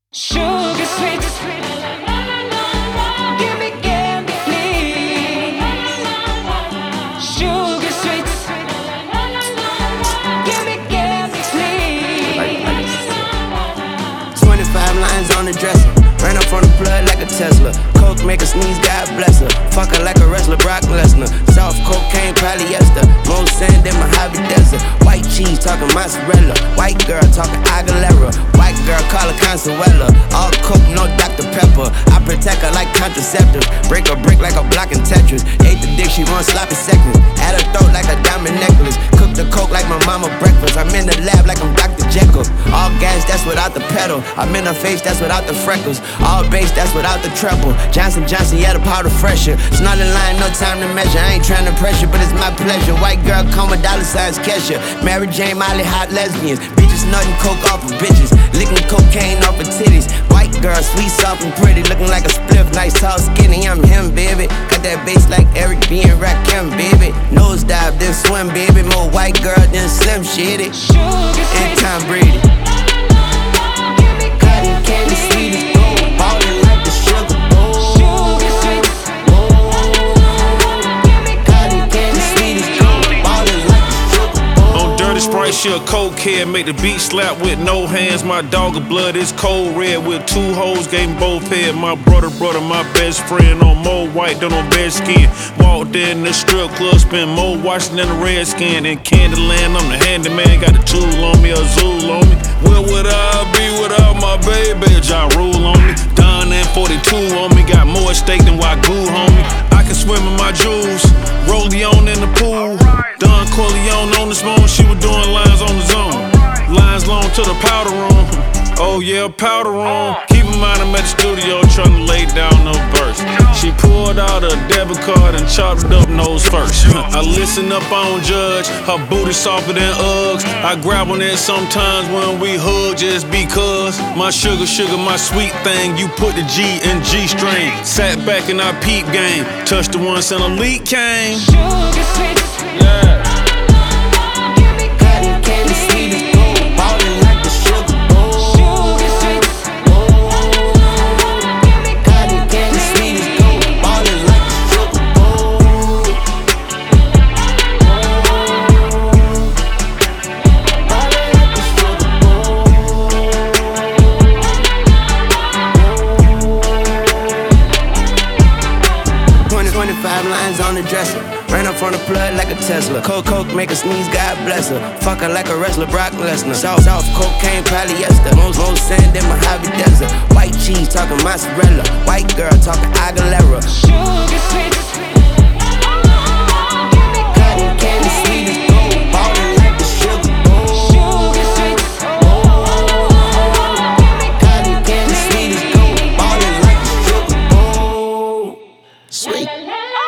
Sugar sweet, give me candy, please. Sugar sweet, give me candy, please. 25 lines on the dresser. Ran up on the plug like a Tesla. Coke make her sneeze, God bless her. Fuck her like a wrestler, Brock Lesnar. Soft cocaine, polyester. More sand than Mojave Desert. White cheese talking mozzarella. White girl talking Aguilera. White girl call her Consuela. All Coke, no Dr. Pepper. I protect her like contraceptives. Break a brick like a block in Tetris. Ate the dick, she want sloppy seconds. At her throat like a diamond necklace. Cook the Coke like my mama breakfast. I'm in the lab like I'm Dr. Jekyll. All gas, that's without the pedal. I'm in her face, that's without the freckles. All bass, that's without the treble. Johnson Johnson, yeah, the powder fresher. It's not in line, no time to measure. I ain't trying to pressure, but it's my pleasure. White girl, coma, dollar signs, Kesha. Mary Jane, Molly, hot lesbians. Bitches nutting coke off of bitches. Licking cocaine off of titties. White girl, sweet, soft, and pretty. Looking like a spliff, nice, tall, skinny. I'm him, baby. Got that bass like Eric B. and Rakim, baby. Nose dive, then swim, baby. More white girl than Slim Shady. And Tom Brady. Cotton candy, sweet as gold. Ballin' like the sugar bowl. Cotton candy, sweet as gold. Ballin' like the sugar bowl. On Dirty Sprite, she a cokehead, make the beat slap with no hands. My dog of blood is cold red with two hoes, gave him both head. My brother, my best friend, on more white than on bed skin. Walked in the strip club, spent more watching than a redskin. In Candyland, I'm the handyman, got a tool on me, a Zool on me. Where would I be without my baby? Ja Rule on me. Don and 42 on me, got more stake than Wagyu, homie. I can swim in my jewels, Rolleon in the pool. Don Corleone on the smoke, she was doing lines on the zone. Lines long to the powder room. Oh yeah, powder room. Keep in mind I'm at the studio trying to lay down no verse. She pulled out a debit card and chopped it up nose first. I listen up, I don't judge. Her booty softer than Uggs. I grab on it sometimes when we hug just because. My sugar, my sweet thing. You put the G in G string. Sat back in our peep game. Touched the one and a leak came. Sugar sweet, Yeah. Cotton candy, sweet as gold. Ballin' like the sugar bowl. Cotton candy, sweet as gold. Ballin' like the sugar bowl. Ballin' like the sugar bowl. 25 lines on the dresser. Ran up on the plug like a Tesla. Coke make her sneeze, God bless her. Fuck her like a wrestler, Brock Lesnar. Soft cocaine, polyester. More sand than Mojave Desert. White cheese talking mozzarella. White girl talking Aguilera. sugar sweet, Cotton candy, sweet as gold. Ballin' like the sugar bowl. sugar sweet, Cotton candy, sweet as gold. Ballin' like the sugar bowl. Sweet.